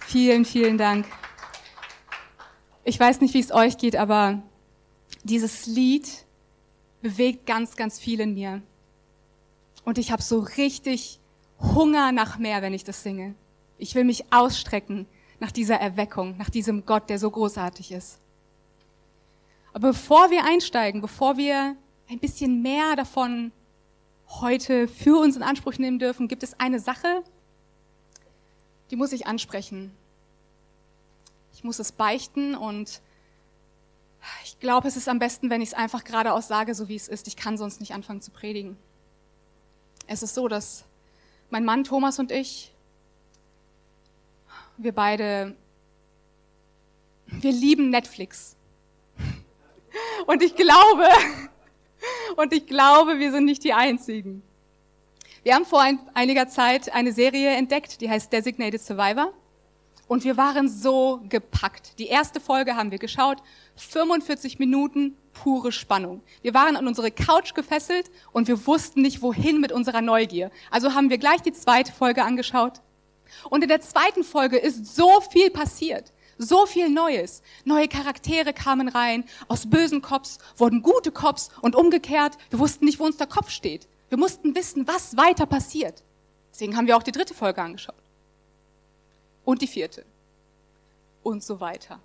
Vielen, vielen Dank. Ich weiß nicht, wie es euch geht, aber dieses Lied bewegt ganz, ganz viel in mir. Und ich habe so richtig Hunger nach mehr, wenn ich das singe. Ich will mich ausstrecken nach dieser Erweckung, nach diesem Gott, der so großartig ist. Aber bevor wir einsteigen, bevor wir ein bisschen mehr davon heute für uns in Anspruch nehmen dürfen, gibt es eine Sache, die muss ich ansprechen. Ich muss es beichten und ich glaube, es ist am besten, wenn ich es einfach geradeaus sage, so wie es ist. Ich kann sonst nicht anfangen zu predigen. Es ist so, dass mein Mann Thomas und ich, wir lieben Netflix. Und ich glaube, wir sind nicht die Einzigen. Wir haben vor einiger Zeit eine Serie entdeckt, die heißt Designated Survivor. Und wir waren so gepackt. Die erste Folge haben wir geschaut, 45 Minuten pure Spannung. Wir waren an unsere Couch gefesselt und wir wussten nicht, wohin mit unserer Neugier. Also haben wir gleich die zweite Folge angeschaut. Und in der zweiten Folge ist so viel passiert. So viel Neues. Neue Charaktere kamen rein. Aus bösen Cops wurden gute Cops und umgekehrt. Wir wussten nicht, wo uns der Kopf steht. Wir mussten wissen, was weiter passiert. Deswegen haben wir auch die dritte Folge angeschaut. Und die vierte. Und so weiter.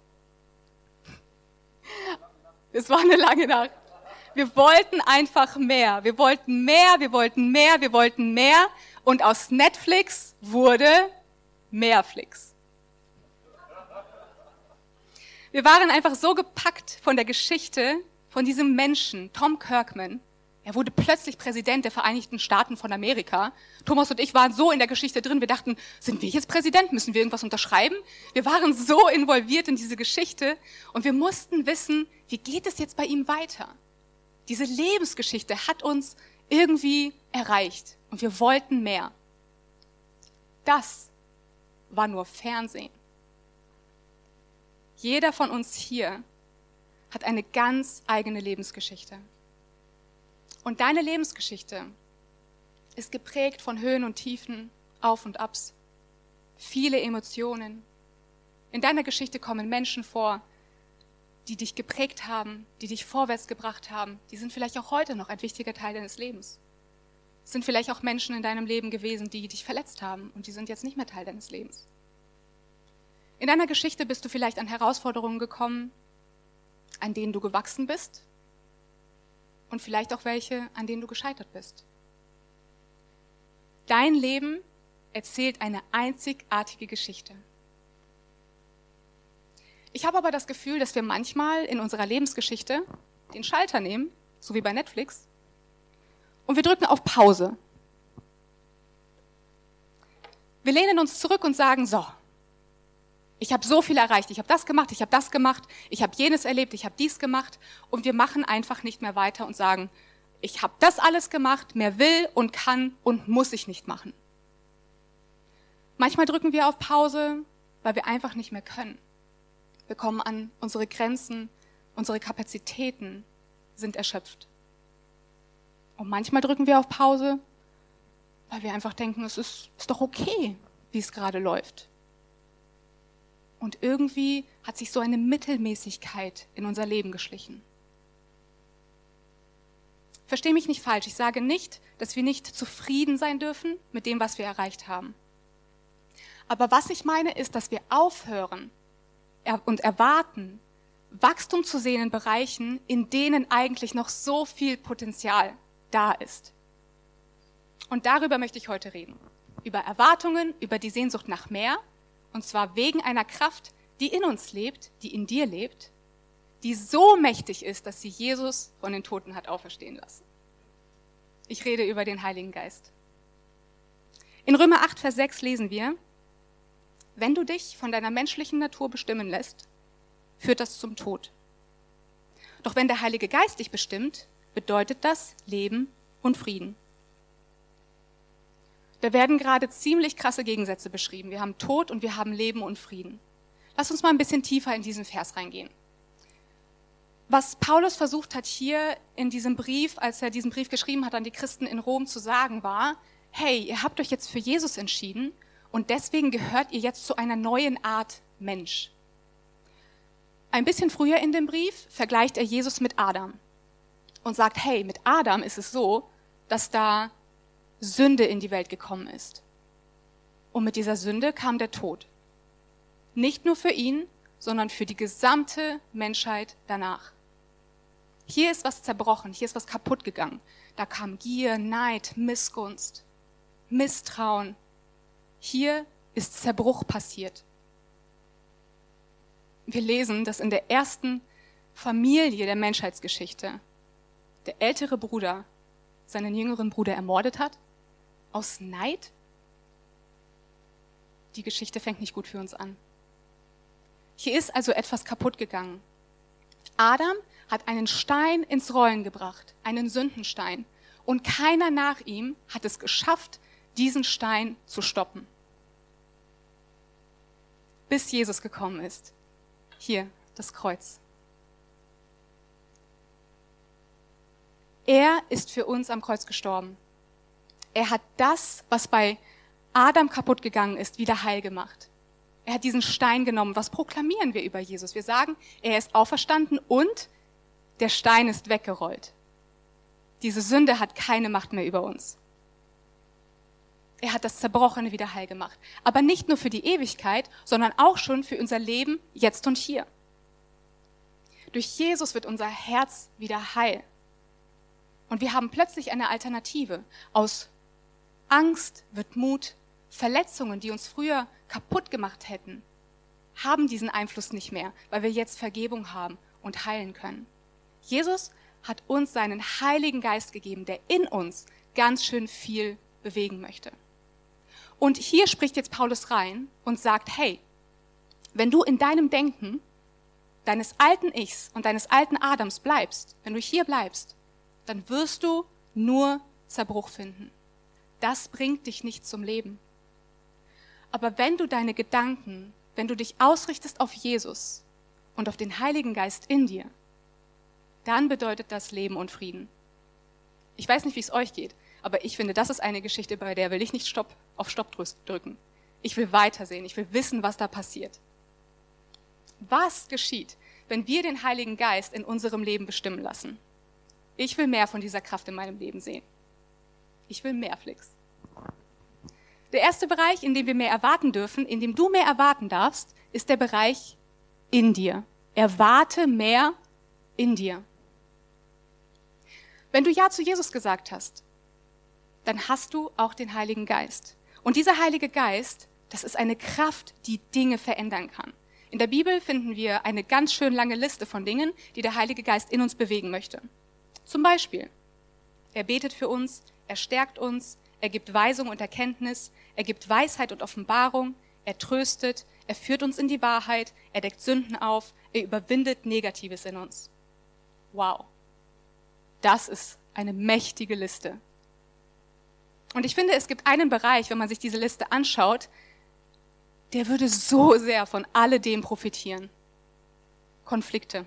Es war eine lange Nacht. Wir wollten einfach mehr. Wir wollten mehr, wir wollten mehr, wir wollten mehr. Und aus Netflix wurde Mehrflix. Wir waren einfach so gepackt von der Geschichte von diesem Menschen, Tom Kirkman. Er wurde plötzlich Präsident der Vereinigten Staaten von Amerika. Thomas und ich waren so in der Geschichte drin, wir dachten, sind wir jetzt Präsident? Müssen wir irgendwas unterschreiben? Wir waren so involviert in diese Geschichte und wir mussten wissen, wie geht es jetzt bei ihm weiter? Diese Lebensgeschichte hat uns irgendwie erreicht und wir wollten mehr. Das war nur Fernsehen. Jeder von uns hier hat eine ganz eigene Lebensgeschichte. Und deine Lebensgeschichte ist geprägt von Höhen und Tiefen, Auf und Abs, viele Emotionen. In deiner Geschichte kommen Menschen vor, die dich geprägt haben, die dich vorwärts gebracht haben. Die sind vielleicht auch heute noch ein wichtiger Teil deines Lebens. Es sind vielleicht auch Menschen in deinem Leben gewesen, die dich verletzt haben und die sind jetzt nicht mehr Teil deines Lebens. In deiner Geschichte bist du vielleicht an Herausforderungen gekommen, an denen du gewachsen bist. Und vielleicht auch welche, an denen du gescheitert bist. Dein Leben erzählt eine einzigartige Geschichte. Ich habe aber das Gefühl, dass wir manchmal in unserer Lebensgeschichte den Schalter nehmen, so wie bei Netflix, und wir drücken auf Pause. Wir lehnen uns zurück und sagen, so, ich habe so viel erreicht, ich habe das gemacht, ich habe das gemacht, ich habe jenes erlebt, ich habe dies gemacht und wir machen einfach nicht mehr weiter und sagen, ich habe das alles gemacht, mehr will und kann und muss ich nicht machen. Manchmal drücken wir auf Pause, weil wir einfach nicht mehr können. Wir kommen an unsere Grenzen, unsere Kapazitäten sind erschöpft. Und manchmal drücken wir auf Pause, weil wir einfach denken, es ist doch okay, wie es gerade läuft. Und irgendwie hat sich so eine Mittelmäßigkeit in unser Leben geschlichen. Versteh mich nicht falsch, ich sage nicht, dass wir nicht zufrieden sein dürfen mit dem, was wir erreicht haben. Aber was ich meine, ist, dass wir aufhören und erwarten, Wachstum zu sehen in Bereichen, in denen eigentlich noch so viel Potenzial da ist. Und darüber möchte ich heute reden. Über Erwartungen, über die Sehnsucht nach mehr. Und zwar wegen einer Kraft, die in uns lebt, die in dir lebt, die so mächtig ist, dass sie Jesus von den Toten hat auferstehen lassen. Ich rede über den Heiligen Geist. In Römer 8, Vers 6 lesen wir, wenn du dich von deiner menschlichen Natur bestimmen lässt, führt das zum Tod. Doch wenn der Heilige Geist dich bestimmt, bedeutet das Leben und Frieden. Da werden gerade ziemlich krasse Gegensätze beschrieben. Wir haben Tod und wir haben Leben und Frieden. Lass uns mal ein bisschen tiefer in diesen Vers reingehen. Was Paulus versucht hat hier in diesem Brief, als er diesen Brief geschrieben hat an die Christen in Rom zu sagen, war, hey, ihr habt euch jetzt für Jesus entschieden und deswegen gehört ihr jetzt zu einer neuen Art Mensch. Ein bisschen früher in dem Brief vergleicht er Jesus mit Adam und sagt, hey, mit Adam ist es so, dass da Sünde in die Welt gekommen ist. Und mit dieser Sünde kam der Tod. Nicht nur für ihn, sondern für die gesamte Menschheit danach. Hier ist was zerbrochen, hier ist was kaputt gegangen. Da kam Gier, Neid, Missgunst, Misstrauen. Hier ist Zerbruch passiert. Wir lesen, dass in der ersten Familie der Menschheitsgeschichte der ältere Bruder seinen jüngeren Bruder ermordet hat, aus Neid. Die Geschichte fängt nicht gut für uns an. Hier ist also etwas kaputt gegangen. Adam hat einen Stein ins Rollen gebracht, einen Sündenstein. Und keiner nach ihm hat es geschafft, diesen Stein zu stoppen. Bis Jesus gekommen ist. Hier, das Kreuz. Er ist für uns am Kreuz gestorben. Er hat das, was bei Adam kaputt gegangen ist, wieder heil gemacht. Er hat diesen Stein genommen. Was proklamieren wir über Jesus? Wir sagen, er ist auferstanden und der Stein ist weggerollt. Diese Sünde hat keine Macht mehr über uns. Er hat das Zerbrochene wieder heil gemacht. Aber nicht nur für die Ewigkeit, sondern auch schon für unser Leben jetzt und hier. Durch Jesus wird unser Herz wieder heil. Und wir haben plötzlich eine Alternative. Aus Angst wird Mut. Verletzungen, die uns früher kaputt gemacht hätten, haben diesen Einfluss nicht mehr, weil wir jetzt Vergebung haben und heilen können. Jesus hat uns seinen Heiligen Geist gegeben, der in uns ganz schön viel bewegen möchte. Und hier spricht jetzt Paulus rein und sagt, hey, wenn du in deinem Denken deines alten Ichs und deines alten Adams bleibst, wenn du hier bleibst, dann wirst du nur Zerbruch finden. Das bringt dich nicht zum Leben. Aber wenn du deine Gedanken, wenn du dich ausrichtest auf Jesus und auf den Heiligen Geist in dir, dann bedeutet das Leben und Frieden. Ich weiß nicht, wie es euch geht, aber ich finde, das ist eine Geschichte, bei der will ich nicht auf Stopp drücken. Ich will weitersehen, ich will wissen, was da passiert. Was geschieht, wenn wir den Heiligen Geist in unserem Leben bestimmen lassen? Ich will mehr von dieser Kraft in meinem Leben sehen. Ich will mehr, Flix. Der erste Bereich, in dem wir mehr erwarten dürfen, in dem du mehr erwarten darfst, ist der Bereich in dir. Erwarte mehr in dir. Wenn du Ja zu Jesus gesagt hast, dann hast du auch den Heiligen Geist. Und dieser Heilige Geist, das ist eine Kraft, die Dinge verändern kann. In der Bibel finden wir eine ganz schön lange Liste von Dingen, die der Heilige Geist in uns bewegen möchte. Zum Beispiel, er betet für uns, er stärkt uns, er gibt Weisung und Erkenntnis, er gibt Weisheit und Offenbarung, er tröstet, er führt uns in die Wahrheit, er deckt Sünden auf, er überwindet Negatives in uns. Wow, das ist eine mächtige Liste. Und ich finde, es gibt einen Bereich, wenn man sich diese Liste anschaut, der würde so sehr von alledem profitieren. Konflikte.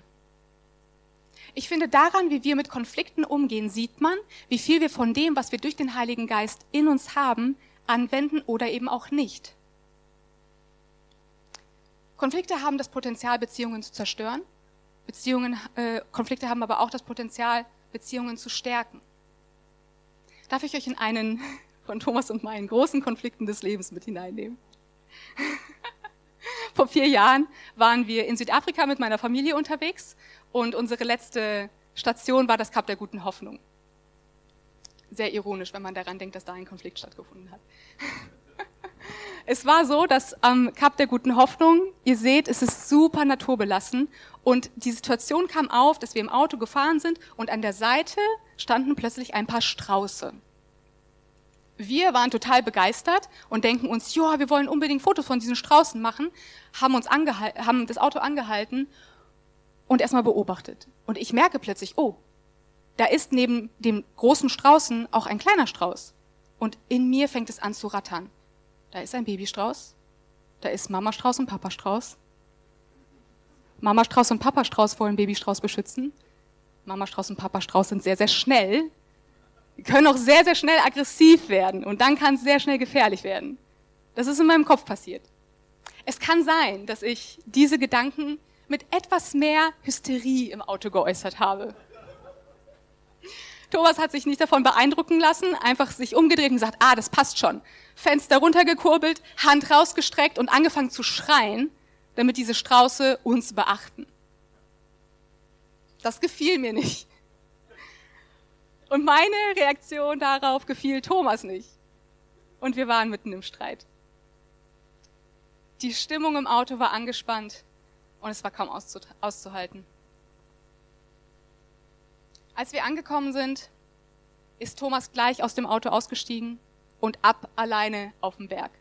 Ich finde, daran, wie wir mit Konflikten umgehen, sieht man, wie viel wir von dem, was wir durch den Heiligen Geist in uns haben, anwenden oder eben auch nicht. Konflikte haben das Potenzial, Beziehungen zu zerstören. Konflikte haben aber auch das Potenzial, Beziehungen zu stärken. Darf ich euch in einen von Thomas und meinen großen Konflikten des Lebens mit hineinnehmen? Vor 4 Jahren waren wir in Südafrika mit meiner Familie unterwegs und unsere letzte Station war das Kap der Guten Hoffnung. Sehr ironisch, wenn man daran denkt, dass da ein Konflikt stattgefunden hat. Es war so, dass am Kap der Guten Hoffnung, ihr seht, es ist super naturbelassen und die Situation kam auf, dass wir im Auto gefahren sind und an der Seite standen plötzlich ein paar Strauße. Wir waren total begeistert und denken uns, ja, wir wollen unbedingt Fotos von diesen Straußen machen, haben das Auto angehalten und erstmal beobachtet. Und ich merke plötzlich, oh, da ist neben dem großen Straußen auch ein kleiner Strauß. Und in mir fängt es an zu rattern. Da ist ein Babystrauß, da ist Mama-Strauß und Papa-Strauß. Mama-Strauß und Papa-Strauß wollen Babystrauß beschützen. Mama-Strauß und Papa-Strauß sind sehr, sehr schnell. Die können auch sehr, sehr schnell aggressiv werden und dann kann es sehr schnell gefährlich werden. Das ist in meinem Kopf passiert. Es kann sein, dass ich diese Gedanken mit etwas mehr Hysterie im Auto geäußert habe. Thomas hat sich nicht davon beeindrucken lassen, einfach sich umgedreht und gesagt, das passt schon. Fenster runtergekurbelt, Hand rausgestreckt und angefangen zu schreien, damit diese Strauße uns beachten. Das gefiel mir nicht. Und meine Reaktion darauf gefiel Thomas nicht. Und wir waren mitten im Streit. Die Stimmung im Auto war angespannt und es war kaum auszuhalten. Als wir angekommen sind, ist Thomas gleich aus dem Auto ausgestiegen und ab alleine auf den Berg.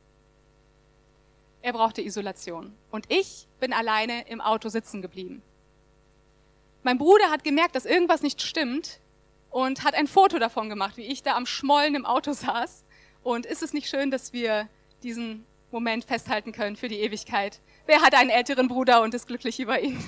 Er brauchte Isolation und ich bin alleine im Auto sitzen geblieben. Mein Bruder hat gemerkt, dass irgendwas nicht stimmt und hat ein Foto davon gemacht, wie ich da am Schmollen im Auto saß. Und ist es nicht schön, dass wir diesen Moment festhalten können für die Ewigkeit? Wer hat einen älteren Bruder und ist glücklich über ihn?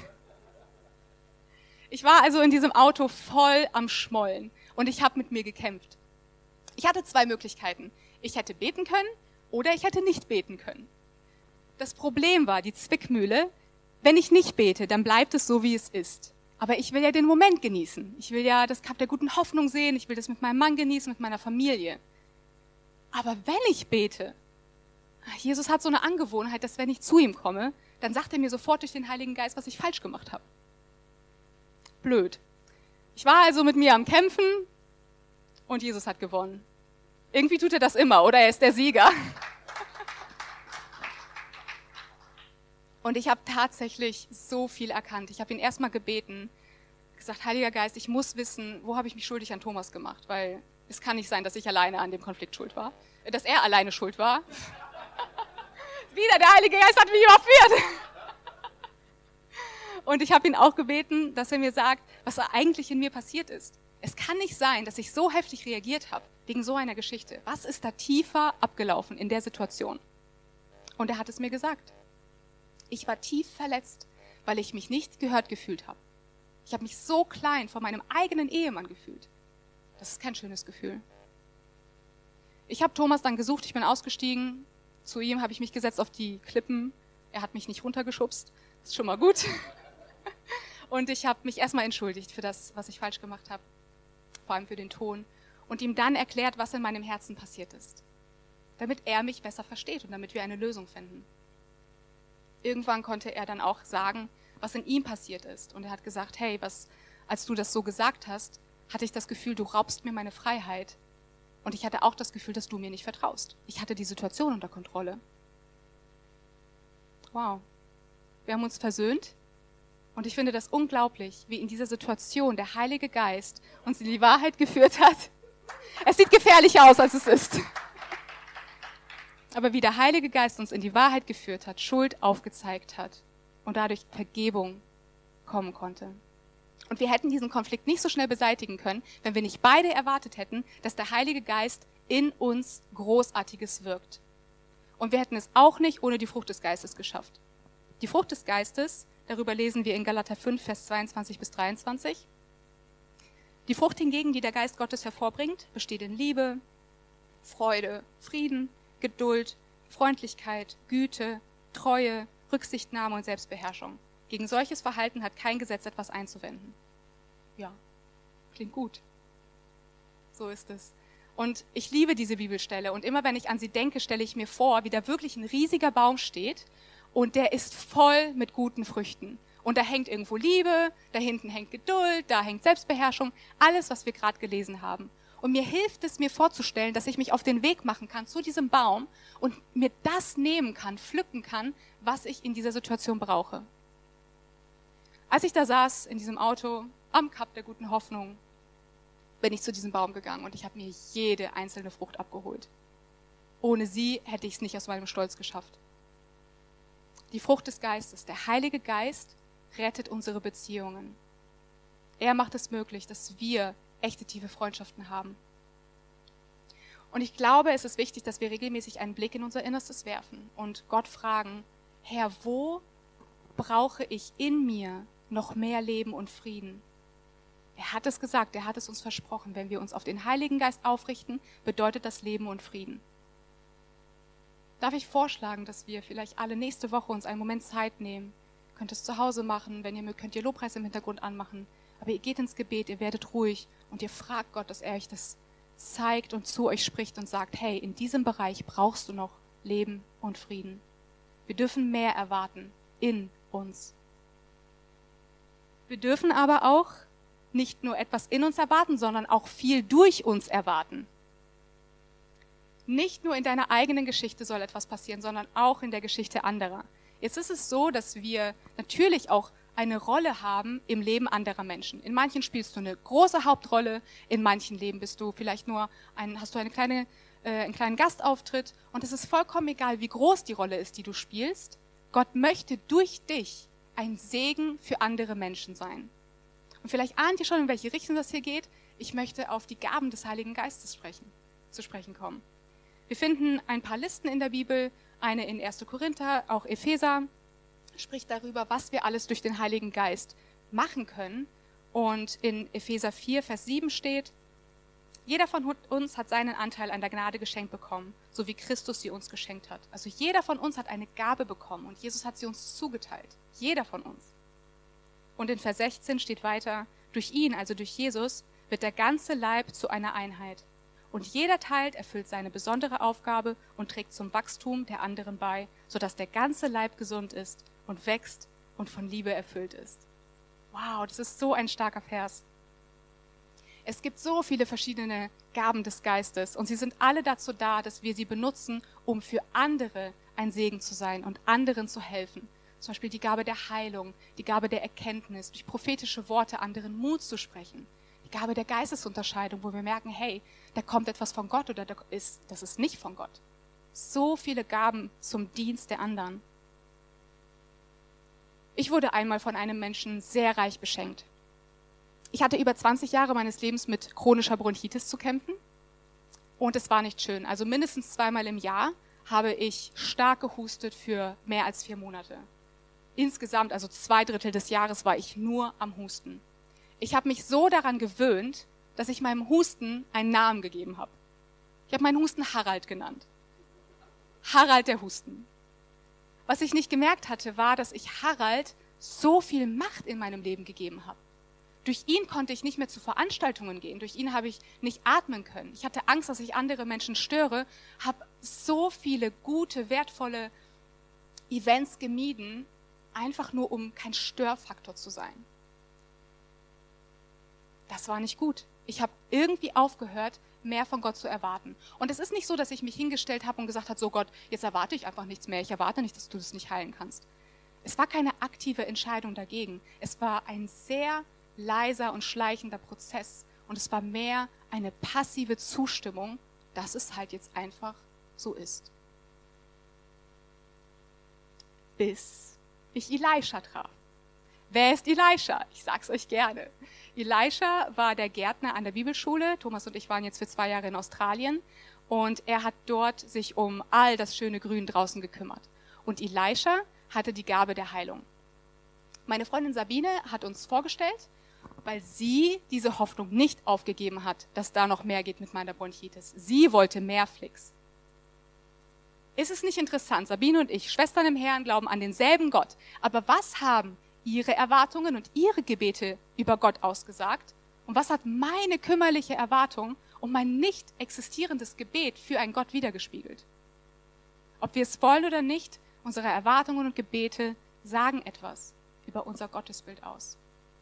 Ich war also in diesem Auto voll am Schmollen und ich habe mit mir gekämpft. Ich hatte 2 Möglichkeiten. Ich hätte beten können oder ich hätte nicht beten können. Das Problem war, die Zwickmühle, wenn ich nicht bete, dann bleibt es so, wie es ist. Aber ich will ja den Moment genießen. Ich will ja das Kap der guten Hoffnung sehen. Ich will das mit meinem Mann genießen, mit meiner Familie. Aber wenn ich bete, Jesus hat so eine Angewohnheit, dass wenn ich zu ihm komme, dann sagt er mir sofort durch den Heiligen Geist, was ich falsch gemacht habe. Blöd. Ich war also mit mir am Kämpfen und Jesus hat gewonnen. Irgendwie tut er das immer, oder? Er ist der Sieger. Und ich habe tatsächlich so viel erkannt. Ich habe ihn erstmal gebeten, gesagt, Heiliger Geist, ich muss wissen, wo habe ich mich schuldig an Thomas gemacht, weil es kann nicht sein, dass ich alleine an dem Konflikt schuld war, dass er alleine schuld war. Wieder, der Heilige Geist hat mich überführt. Und ich habe ihn auch gebeten, dass er mir sagt, was eigentlich in mir passiert ist. Es kann nicht sein, dass ich so heftig reagiert habe wegen so einer Geschichte. Was ist da tiefer abgelaufen in der Situation? Und er hat es mir gesagt. Ich war tief verletzt, weil ich mich nicht gehört gefühlt habe. Ich habe mich so klein vor meinem eigenen Ehemann gefühlt. Das ist kein schönes Gefühl. Ich habe Thomas dann gesucht, ich bin ausgestiegen. Zu ihm habe ich mich gesetzt auf die Klippen. Er hat mich nicht runtergeschubst. Das ist schon mal gut. Und ich habe mich erstmal entschuldigt für das, was ich falsch gemacht habe. Vor allem für den Ton. Und ihm dann erklärt, was in meinem Herzen passiert ist. Damit er mich besser versteht und damit wir eine Lösung finden. Irgendwann konnte er dann auch sagen, was in ihm passiert ist. Und er hat gesagt, hey, als du das so gesagt hast, hatte ich das Gefühl, du raubst mir meine Freiheit. Und ich hatte auch das Gefühl, dass du mir nicht vertraust. Ich hatte die Situation unter Kontrolle. Wow. Wir haben uns versöhnt. Und ich finde das unglaublich, wie in dieser Situation der Heilige Geist uns in die Wahrheit geführt hat. Es sieht gefährlicher aus, als es ist. Aber wie der Heilige Geist uns in die Wahrheit geführt hat, Schuld aufgezeigt hat und dadurch Vergebung kommen konnte. Und wir hätten diesen Konflikt nicht so schnell beseitigen können, wenn wir nicht beide erwartet hätten, dass der Heilige Geist in uns Großartiges wirkt. Und wir hätten es auch nicht ohne die Frucht des Geistes geschafft. Die Frucht des Geistes, darüber lesen wir in Galater 5, Vers 22 bis 23. Die Frucht hingegen, die der Geist Gottes hervorbringt, besteht in Liebe, Freude, Frieden, Geduld, Freundlichkeit, Güte, Treue, Rücksichtnahme und Selbstbeherrschung. Gegen solches Verhalten hat kein Gesetz etwas einzuwenden. Ja, klingt gut. So ist es. Und ich liebe diese Bibelstelle und immer wenn ich an sie denke, stelle ich mir vor, wie da wirklich ein riesiger Baum steht und der ist voll mit guten Früchten. Und da hängt irgendwo Liebe, da hinten hängt Geduld, da hängt Selbstbeherrschung, alles, was wir gerade gelesen haben. Und mir hilft es, mir vorzustellen, dass ich mich auf den Weg machen kann zu diesem Baum und mir das nehmen kann, pflücken kann, was ich in dieser Situation brauche. Als ich da saß in diesem Auto am Kap der guten Hoffnung, bin ich zu diesem Baum gegangen und ich habe mir jede einzelne Frucht abgeholt. Ohne sie hätte ich es nicht aus meinem Stolz geschafft. Die Frucht des Geistes, der Heilige Geist, rettet unsere Beziehungen. Er macht es möglich, dass wir echte tiefe Freundschaften haben. Und ich glaube, es ist wichtig, dass wir regelmäßig einen Blick in unser Innerstes werfen und Gott fragen, Herr, wo brauche ich in mir noch mehr Leben und Frieden? Er hat es gesagt, er hat es uns versprochen. Wenn wir uns auf den Heiligen Geist aufrichten, bedeutet das Leben und Frieden. darf ich vorschlagen, dass wir vielleicht alle nächste Woche uns einen Moment Zeit nehmen. Ihr könnt es zu Hause machen, wenn ihr mögt, könnt ihr Lobpreis im Hintergrund anmachen. Aber ihr geht ins Gebet, ihr werdet ruhig und ihr fragt Gott, dass er euch das zeigt und zu euch spricht und sagt, hey, in diesem Bereich brauchst du noch Leben und Frieden. Wir dürfen mehr erwarten in uns. Wir dürfen aber auch nicht nur etwas in uns erwarten, sondern auch viel durch uns erwarten. Nicht nur in deiner eigenen Geschichte soll etwas passieren, sondern auch in der Geschichte anderer. Jetzt ist es so, dass wir natürlich auch eine Rolle haben im Leben anderer Menschen. In manchen spielst du eine große Hauptrolle, in manchen Leben bist du vielleicht nur hast du einen kleinen Gastauftritt und es ist vollkommen egal, wie groß die Rolle ist, die du spielst. Gott möchte durch dich ein Segen für andere Menschen sein. Und vielleicht ahnt ihr schon, in welche Richtung das hier geht. Ich möchte auf die Gaben des Heiligen Geistes zu sprechen kommen. Wir finden ein paar Listen in der Bibel, eine in 1. Korinther, auch Epheser, spricht darüber, was wir alles durch den Heiligen Geist machen können. Und in Epheser 4, Vers 7 steht, jeder von uns hat seinen Anteil an der Gnade geschenkt bekommen, so wie Christus sie uns geschenkt hat. Also jeder von uns hat eine Gabe bekommen und Jesus hat sie uns zugeteilt. Jeder von uns. Und in Vers 16 steht weiter, durch ihn, also durch Jesus, wird der ganze Leib zu einer Einheit. Und jeder Teil erfüllt seine besondere Aufgabe und trägt zum Wachstum der anderen bei, sodass der ganze Leib gesund ist und wächst und von Liebe erfüllt ist. Wow, das ist so ein starker Vers. Es gibt so viele verschiedene Gaben des Geistes und sie sind alle dazu da, dass wir sie benutzen, um für andere ein Segen zu sein und anderen zu helfen. Zum Beispiel die Gabe der Heilung, die Gabe der Erkenntnis, durch prophetische Worte anderen Mut zu sprechen. Die Gabe der Geistesunterscheidung, wo wir merken, hey, da kommt etwas von Gott oder das ist nicht von Gott. So viele Gaben zum Dienst der anderen. Ich wurde einmal von einem Menschen sehr reich beschenkt. Ich hatte über 20 Jahre meines Lebens mit chronischer Bronchitis zu kämpfen und es war nicht schön. Also mindestens 2-mal im Jahr habe ich stark gehustet für mehr als 4 Monate. Insgesamt, also 2/3 des Jahres, war ich nur am Husten. Ich habe mich so daran gewöhnt, dass ich meinem Husten einen Namen gegeben habe. Ich habe meinen Husten Harald genannt. Harald der Husten. Was ich nicht gemerkt hatte, war, dass ich Harald so viel Macht in meinem Leben gegeben habe. Durch ihn konnte ich nicht mehr zu Veranstaltungen gehen. Durch ihn habe ich nicht atmen können. Ich hatte Angst, dass ich andere Menschen störe, habe so viele gute, wertvolle Events gemieden, einfach nur um kein Störfaktor zu sein. Das war nicht gut. Ich habe irgendwie aufgehört, mehr von Gott zu erwarten. Und es ist nicht so, dass ich mich hingestellt habe und gesagt habe, so Gott, jetzt erwarte ich einfach nichts mehr. Ich erwarte nicht, dass du das nicht heilen kannst. Es war keine aktive Entscheidung dagegen. Es war ein sehr leiser und schleichender Prozess. Und es war mehr eine passive Zustimmung, dass es halt jetzt einfach so ist. Bis ich Elisha traf. Wer ist Elisha? Ich sag's euch gerne. Elisha war der Gärtner an der Bibelschule. Thomas und ich waren jetzt für 2 Jahre in Australien. Und er hat dort sich um all das schöne Grün draußen gekümmert. Und Elisha hatte die Gabe der Heilung. Meine Freundin Sabine hat uns vorgestellt, weil sie diese Hoffnung nicht aufgegeben hat, dass da noch mehr geht mit meiner Bronchitis. Sie wollte mehr Flix. Ist es nicht interessant? Sabine und ich, Schwestern im Herrn, glauben an denselben Gott. Aber was haben ihre Erwartungen und ihre Gebete über Gott ausgesagt? Und was hat meine kümmerliche Erwartung und mein nicht existierendes Gebet für einen Gott wiedergespiegelt? Ob wir es wollen oder nicht, unsere Erwartungen und Gebete sagen etwas über unser Gottesbild aus.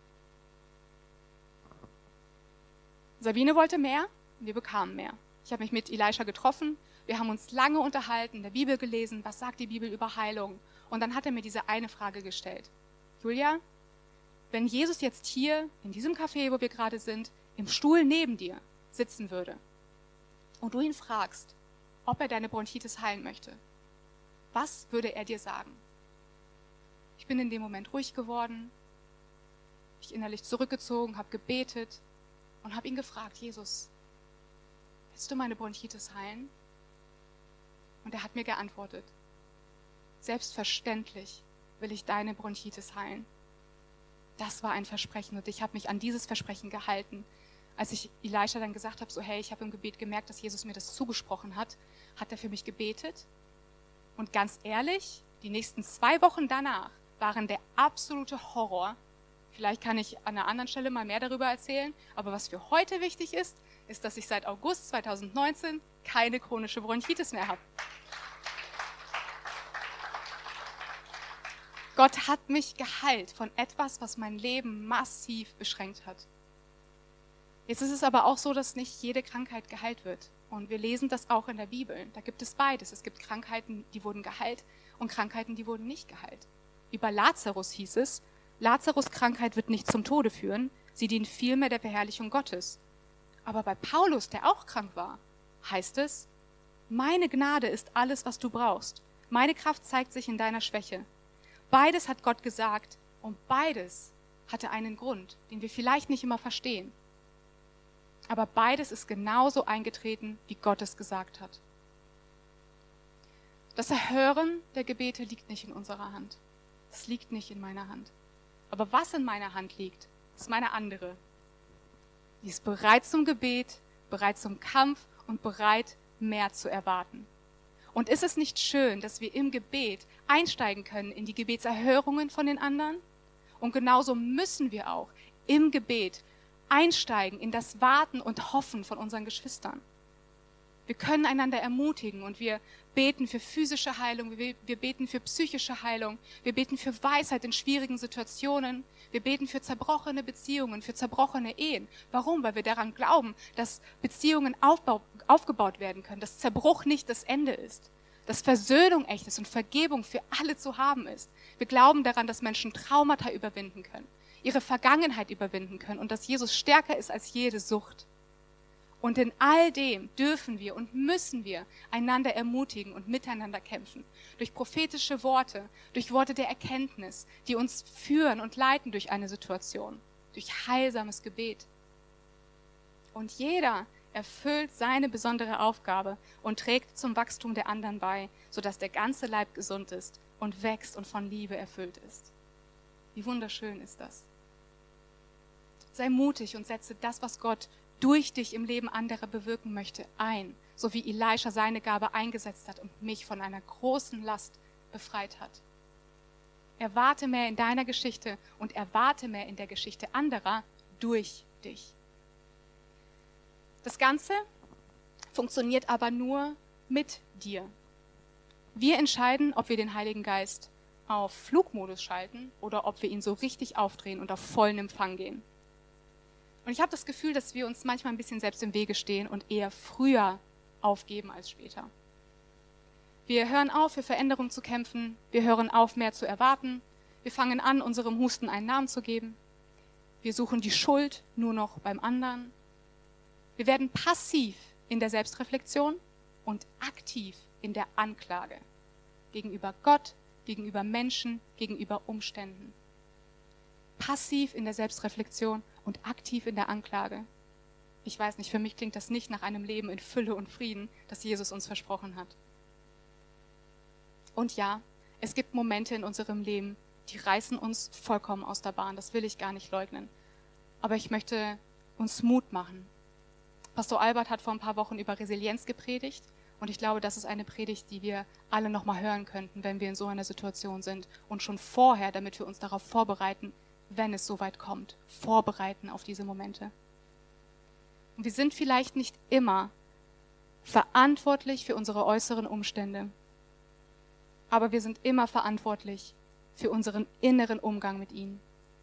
Sabine wollte mehr, wir bekamen mehr. Ich habe mich mit Elisha getroffen, wir haben uns lange unterhalten, in der Bibel gelesen, was sagt die Bibel über Heilung? Und dann hat er mir diese eine Frage gestellt. Julia, wenn Jesus jetzt hier, in diesem Café, wo wir gerade sind, im Stuhl neben dir sitzen würde und du ihn fragst, ob er deine Bronchitis heilen möchte, was würde er dir sagen? Ich bin in dem Moment ruhig geworden, mich innerlich zurückgezogen, habe gebetet und habe ihn gefragt, Jesus, willst du meine Bronchitis heilen? Und er hat mir geantwortet, selbstverständlich will ich deine Bronchitis heilen. Das war ein Versprechen und ich habe mich an dieses Versprechen gehalten. Als ich Elisha dann gesagt habe, so hey, ich habe im Gebet gemerkt, dass Jesus mir das zugesprochen hat, hat er für mich gebetet Und ganz ehrlich, die nächsten 2 Wochen danach waren der absolute Horror. Vielleicht kann ich an einer anderen Stelle mal mehr darüber erzählen, aber was für heute wichtig ist, ist, dass ich seit August 2019 keine chronische Bronchitis mehr habe. Gott hat mich geheilt von etwas, was mein Leben massiv beschränkt hat. Jetzt ist es aber auch so, dass nicht jede Krankheit geheilt wird. Und wir lesen das auch in der Bibel. Da gibt es beides. Es gibt Krankheiten, die wurden geheilt und Krankheiten, die wurden nicht geheilt. Über Lazarus hieß es, Lazarus' Krankheit wird nicht zum Tode führen, sie dient vielmehr der Verherrlichung Gottes. Aber bei Paulus, der auch krank war, heißt es, meine Gnade ist alles, was du brauchst. Meine Kraft zeigt sich in deiner Schwäche. Beides hat Gott gesagt und beides hatte einen Grund, den wir vielleicht nicht immer verstehen. Aber beides ist genauso eingetreten, wie Gott es gesagt hat. Das Erhören der Gebete liegt nicht in unserer Hand. Es liegt nicht in meiner Hand. Aber was in meiner Hand liegt, ist meine andere. Die ist bereit zum Gebet, bereit zum Kampf und bereit, mehr zu erwarten. Und ist es nicht schön, dass wir im Gebet einsteigen können in die Gebetserhörungen von den anderen? Und genauso müssen wir auch im Gebet einsteigen in das Warten und Hoffen von unseren Geschwistern. Wir können einander ermutigen und wir beten für physische Heilung, wir beten für psychische Heilung, wir beten für Weisheit in schwierigen Situationen, wir beten für zerbrochene Beziehungen, für zerbrochene Ehen. Warum? Weil wir daran glauben, dass Beziehungen aufgebaut werden können, dass Zerbruch nicht das Ende ist, dass Versöhnung echt ist und Vergebung für alle zu haben ist. Wir glauben daran, dass Menschen Traumata überwinden können, ihre Vergangenheit überwinden können und dass Jesus stärker ist als jede Sucht. Und in all dem dürfen wir und müssen wir einander ermutigen und miteinander kämpfen. Durch prophetische Worte, durch Worte der Erkenntnis, die uns führen und leiten durch eine Situation, durch heilsames Gebet. Und jeder erfüllt seine besondere Aufgabe und trägt zum Wachstum der anderen bei, sodass der ganze Leib gesund ist und wächst und von Liebe erfüllt ist. Wie wunderschön ist das. Sei mutig und setze das, was Gott durch dich im Leben anderer bewirken möchte, ein, so wie Elisha seine Gabe eingesetzt hat und mich von einer großen Last befreit hat. Erwarte mehr in deiner Geschichte und erwarte mehr in der Geschichte anderer durch dich. Das Ganze funktioniert aber nur mit dir. Wir entscheiden, ob wir den Heiligen Geist auf Flugmodus schalten oder ob wir ihn so richtig aufdrehen und auf vollen Empfang gehen. Und ich habe das Gefühl, dass wir uns manchmal ein bisschen selbst im Wege stehen und eher früher aufgeben als später. Wir hören auf, für Veränderung zu kämpfen. Wir hören auf, mehr zu erwarten. Wir fangen an, unserem Husten einen Namen zu geben. Wir suchen die Schuld nur noch beim anderen. Wir werden passiv in der Selbstreflexion und aktiv in der Anklage. Gegenüber Gott, gegenüber Menschen, gegenüber Umständen. Passiv in der Selbstreflexion und aktiv in der Anklage. Ich weiß nicht, für mich klingt das nicht nach einem Leben in Fülle und Frieden, das Jesus uns versprochen hat. Und ja, es gibt Momente in unserem Leben, die reißen uns vollkommen aus der Bahn. Das will ich gar nicht leugnen. Aber ich möchte uns Mut machen. Pastor Albert hat vor ein paar Wochen über Resilienz gepredigt. Und ich glaube, das ist eine Predigt, die wir alle nochmal hören könnten, wenn wir in so einer Situation sind. Und schon vorher, damit wir uns darauf vorbereiten, wenn es soweit kommt, vorbereiten auf diese Momente. Und wir sind vielleicht nicht immer verantwortlich für unsere äußeren Umstände, aber wir sind immer verantwortlich für unseren inneren Umgang mit ihnen.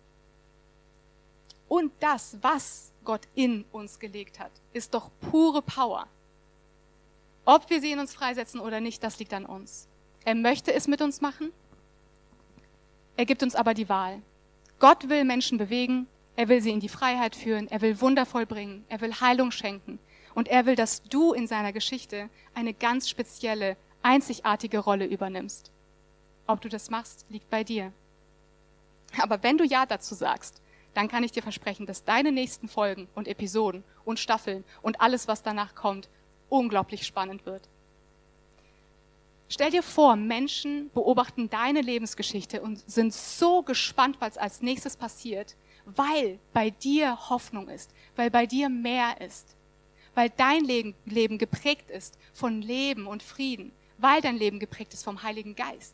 Und das, was Gott in uns gelegt hat, ist doch pure Power. Ob wir sie in uns freisetzen oder nicht, das liegt an uns. Er möchte es mit uns machen, er gibt uns aber die Wahl. Gott will Menschen bewegen, er will sie in die Freiheit führen, er will Wunder vollbringen, er will Heilung schenken und er will, dass du in seiner Geschichte eine ganz spezielle, einzigartige Rolle übernimmst. Ob du das machst, liegt bei dir. Aber wenn du Ja dazu sagst, dann kann ich dir versprechen, dass deine nächsten Folgen und Episoden und Staffeln und alles, was danach kommt, unglaublich spannend wird. Stell dir vor, Menschen beobachten deine Lebensgeschichte und sind so gespannt, was als nächstes passiert, weil bei dir Hoffnung ist, weil bei dir mehr ist, weil dein Leben geprägt ist von Leben und Frieden, weil dein Leben geprägt ist vom Heiligen Geist.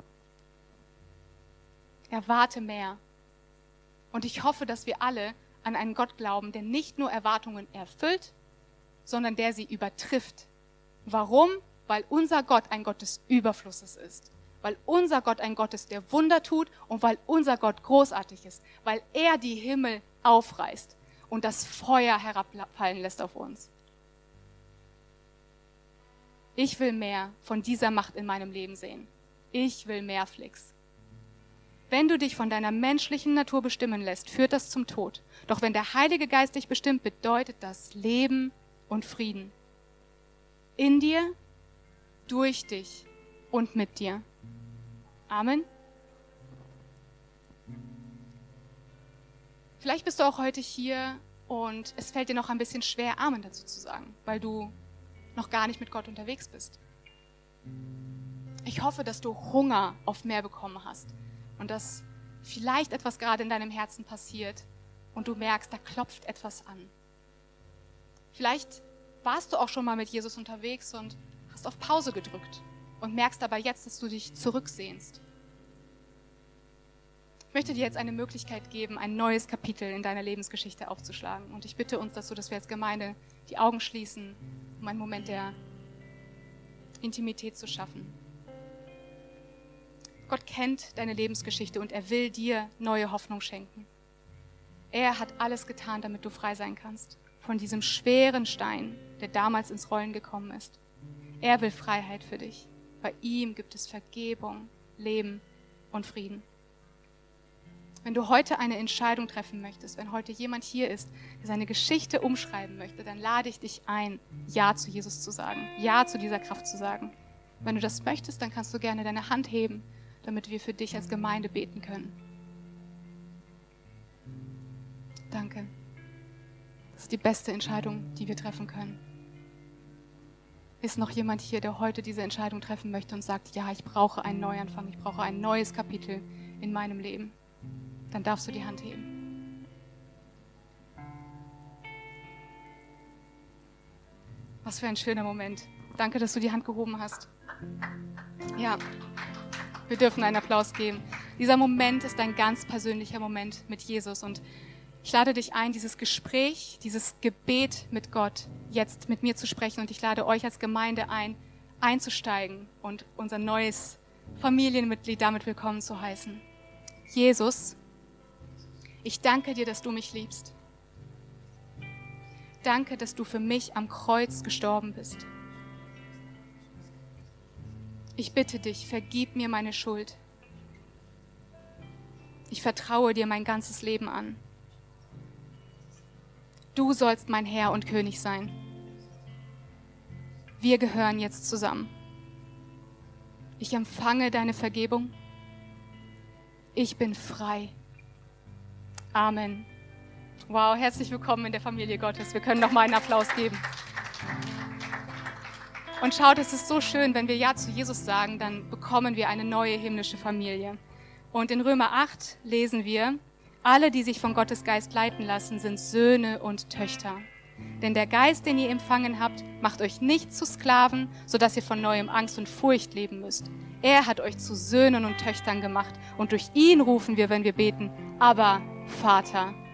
Erwarte mehr. Und ich hoffe, dass wir alle an einen Gott glauben, der nicht nur Erwartungen erfüllt, sondern der sie übertrifft. Warum? Weil unser Gott ein Gott des Überflusses ist. Weil unser Gott ein Gott ist, der Wunder tut und weil unser Gott großartig ist. Weil er die Himmel aufreißt und das Feuer herabfallen lässt auf uns. Ich will mehr von dieser Macht in meinem Leben sehen. Ich will mehr, Flix. Wenn du dich von deiner menschlichen Natur bestimmen lässt, führt das zum Tod. Doch wenn der Heilige Geist dich bestimmt, bedeutet das Leben und Frieden. In dir, durch dich und mit dir. Amen. Vielleicht bist du auch heute hier und es fällt dir noch ein bisschen schwer, Amen dazu zu sagen, weil du noch gar nicht mit Gott unterwegs bist. Ich hoffe, dass du Hunger auf mehr bekommen hast und dass vielleicht etwas gerade in deinem Herzen passiert und du merkst, da klopft etwas an. Vielleicht warst du auch schon mal mit Jesus unterwegs und hast auf Pause gedrückt und merkst aber jetzt, dass du dich zurücksehnst. Ich möchte dir jetzt eine Möglichkeit geben, ein neues Kapitel in deiner Lebensgeschichte aufzuschlagen. Und ich bitte uns dazu, dass wir als Gemeinde die Augen schließen, um einen Moment der Intimität zu schaffen. Gott kennt deine Lebensgeschichte und er will dir neue Hoffnung schenken. Er hat alles getan, damit du frei sein kannst von diesem schweren Stein, der damals ins Rollen gekommen ist. Er will Freiheit für dich. Bei ihm gibt es Vergebung, Leben und Frieden. Wenn du heute eine Entscheidung treffen möchtest, wenn heute jemand hier ist, der seine Geschichte umschreiben möchte, dann lade ich dich ein, Ja zu Jesus zu sagen, Ja zu dieser Kraft zu sagen. Wenn du das möchtest, dann kannst du gerne deine Hand heben, damit wir für dich als Gemeinde beten können. Danke. Das ist die beste Entscheidung, die wir treffen können. Ist noch jemand hier, der heute diese Entscheidung treffen möchte und sagt, ja, ich brauche einen Neuanfang, ich brauche ein neues Kapitel in meinem Leben? Dann darfst du die Hand heben. Was für ein schöner Moment. Danke, dass du die Hand gehoben hast. Ja, wir dürfen einen Applaus geben. Dieser Moment ist ein ganz persönlicher Moment mit Jesus und ich lade dich ein, dieses Gespräch, dieses Gebet mit Gott jetzt mit mir zu sprechen und ich lade euch als Gemeinde ein, einzusteigen und unser neues Familienmitglied damit willkommen zu heißen. Jesus, ich danke dir, dass du mich liebst. Danke, dass du für mich am Kreuz gestorben bist. Ich bitte dich, vergib mir meine Schuld. Ich vertraue dir mein ganzes Leben an. Du sollst mein Herr und König sein. Wir gehören jetzt zusammen. Ich empfange deine Vergebung. Ich bin frei. Amen. Wow, herzlich willkommen in der Familie Gottes. Wir können noch mal einen Applaus geben. Und schaut, es ist so schön, wenn wir Ja zu Jesus sagen, dann bekommen wir eine neue himmlische Familie. Und in Römer 8 lesen wir, alle, die sich von Gottes Geist leiten lassen, sind Söhne und Töchter. Denn der Geist, den ihr empfangen habt, macht euch nicht zu Sklaven, sodass ihr von neuem Angst und Furcht leben müsst. Er hat euch zu Söhnen und Töchtern gemacht und durch ihn rufen wir, wenn wir beten, aber Vater.